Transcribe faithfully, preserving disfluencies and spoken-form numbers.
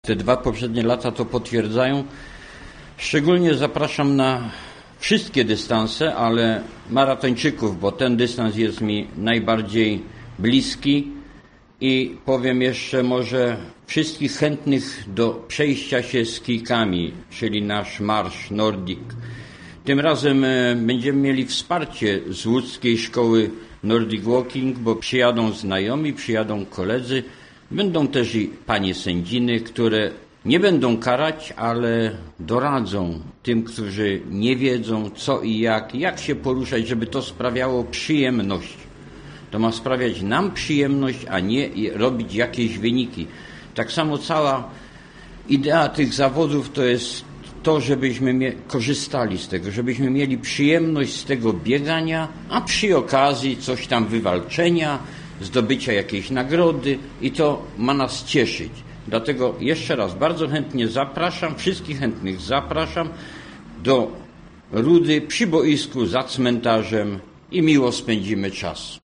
Te dwa poprzednie lata to potwierdzają. Szczególnie zapraszam na wszystkie dystanse, ale maratończyków, bo ten dystans jest mi najbardziej bliski i powiem jeszcze może wszystkich chętnych do przejścia się z kijkami, czyli nasz marsz Nordic. Tym razem będziemy mieli wsparcie z łódzkiej szkoły Nordic Walking, bo przyjadą znajomi, przyjadą koledzy. Będą też i panie sędziny, które nie będą karać, ale doradzą tym, którzy nie wiedzą co i jak, jak się poruszać, żeby to sprawiało przyjemność. To ma sprawiać nam przyjemność, a nie robić jakieś wyniki. Tak samo cała idea tych zawodów to jest to, żebyśmy korzystali z tego, żebyśmy mieli przyjemność z tego biegania, a przy okazji coś tam wywalczenia, zdobycia jakiejś nagrody i to ma nas cieszyć. Dlatego jeszcze raz bardzo chętnie zapraszam, wszystkich chętnych zapraszam do Rudy przy boisku za cmentarzem i miło spędzimy czas.